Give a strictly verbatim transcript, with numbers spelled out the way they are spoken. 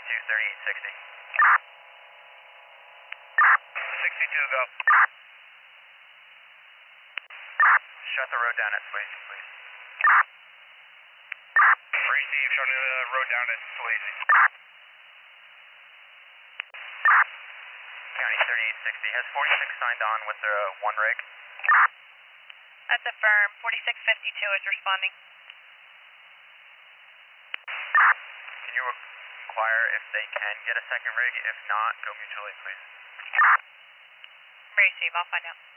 sixty-two, thirty-eight sixty. sixty-two, go. Shut the road down at Swayze, please. Receive, shutting the road down at Swayze. County thirty-eight sixty. Has forty-six signed on with the one rig? That's a firm. forty-six fifty-two is responding. Can you inquire if they can get a second rig? If not, go mutually, please. Receive, I'll find out.